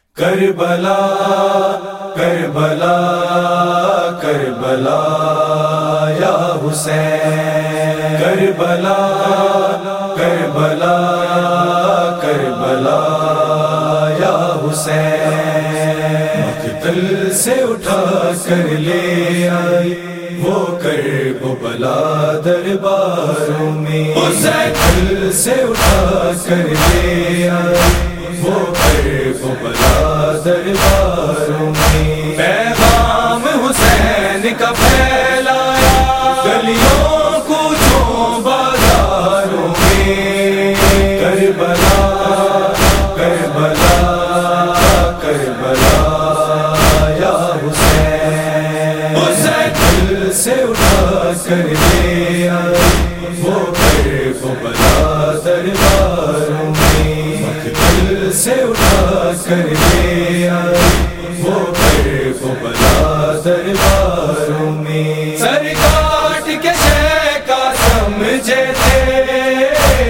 کربلا کربلا کربلا یا حسین، کربلا کربلا کربلا یا حسین، مقتل سے اٹھا کر لے آئی وہ کرب و بلا درباروں میں، مقتل سے اٹھا کر لے آئی وہ کرب و بلا درباروں میں، پیغام حسین کا پھیلایا گلیوں کوچوں بازاروں میں، کربلا کربلا کربلا یا حسین، مقتل سے اٹھا کر لے آئی وہ کرب و بلا درباروں میں، مقتل سے اٹھا کر لے آئی وہ کرب و بلا درباروں میں، سر کاٹ کے شے کا سمجھے تھے،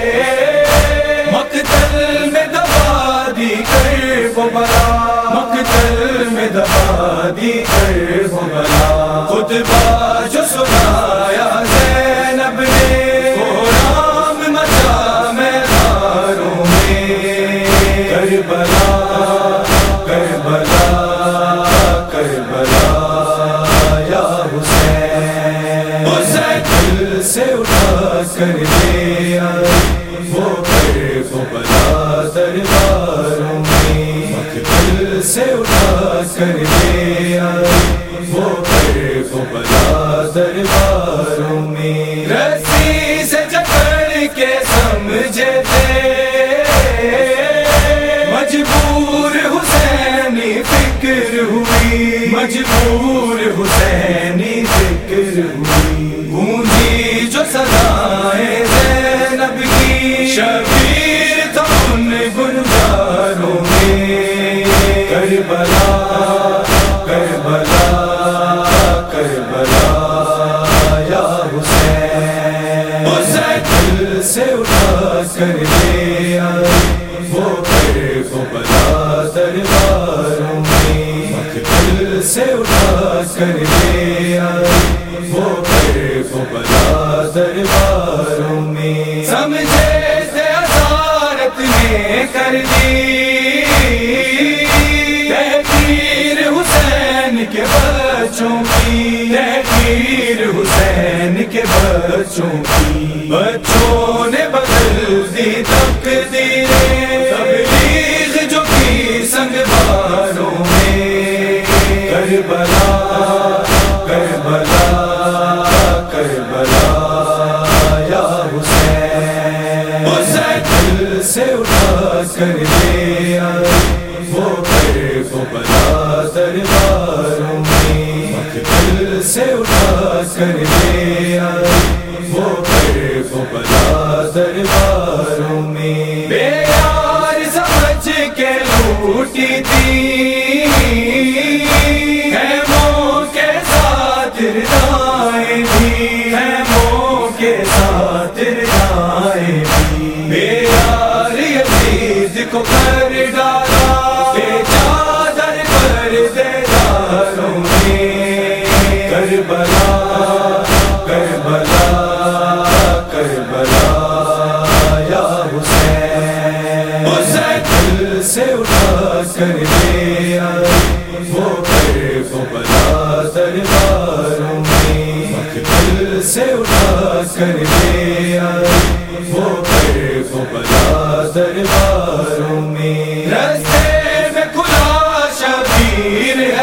مقتل میں دبا دی کرب و بلا، مقتل میں دبا دی کرب و بلا، خطبہ جو سنایا زینب نے غلام مچا میدانوں میں، کربلا کربلا کربلا یا حسین، مقتل سے اٹھا کر لے آئی وہ کرب و بلا درباروں میں، مقتل سے اٹھا کر لے آئی وہ کرب و بلا درباروں میں، رسی سے جکڑ کے سمجھے تھے، مجبور حسینی فکر ہوئی، مجبور حسینی فکر ہوئی، گونجی جو صدائیں زینب کی، شبیر تھا ان گلزاروں میں، کربلا کربلا کربلا یا حسین، مقتل سے اٹھا کر لے آئی وہ کرب و بلا درباروں میں، مقتل سے اٹھا کر لے آئی وہ کرب و بلا درباروں میں، سمجھے تھے اسارت نے کر دی تحقیر حسین کے بچوں کی، تحقیر حسین کے بچوں کی، بچوں نے بدل دی تقدیریں، تبلیغ جو کی سنگ باروں میں، کربلا کربلا کربلا یا حسین، مقتل سے اٹھا کر لے آئی وہ کرب و بلا درباروں میں، مقتل سے اٹھا کر لے آئی وہ کرب و بلا درباروں میں، بے یار سمجھ کے لوٹی تھی، خیموں کے ساتھ ردائیں بھی، خیموں کے ساتھ ردائیں بھی، بے یار یزید کو کر ڈالا بے چادر پر دیداروں میں، کربلا کربلا کربلا یا حسین، مقتل سے اٹھا کر لے آئی وہ کرب و بلا درباروں میں، مقتل سے اٹھا کر لے آئی وہ کرب و بلا درباروں میں، رستے میں کھلا شبیر ہے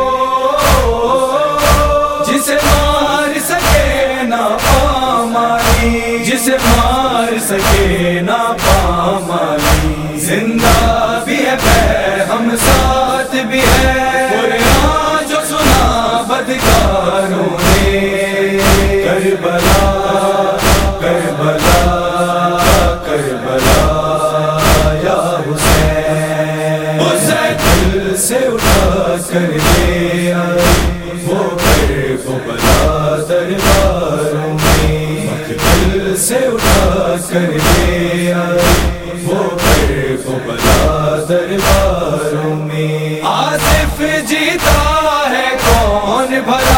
وہ جسے مار سکے نہ پامالی، جسے مار سکے نہ پامالی، زندہ بھی ہے ہم ساتھ بھی ہے، قرآن جو سنا بدکاروں نے، کربلا کربلا کربلا یا حسین، مقتل سے اٹھا کر لے آئی وہ کرب و بلا درباروں میں، مقتل سے اٹھا کر لے آئی وہ کرب و بلا دربار درباروں میں آصف جیتا ہے کون بھلا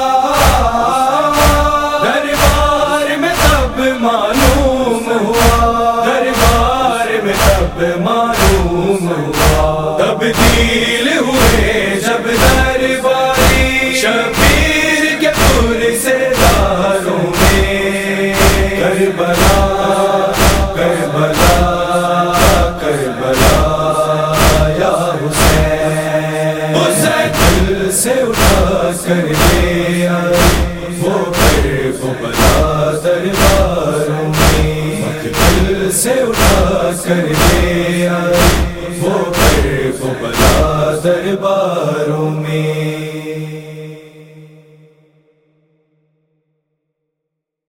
دربار میں تب معلوم ہوا دربار میں تب معلوم ہوا تبدیل ہوئے جب درباری شبیر کے پور سے داروں میں کربلا کربلا کربلا یا حسین حسین سے اٹھا کر لے آئے وہ کربلا درباروں میں مقتل سے اٹھا کر لے آئے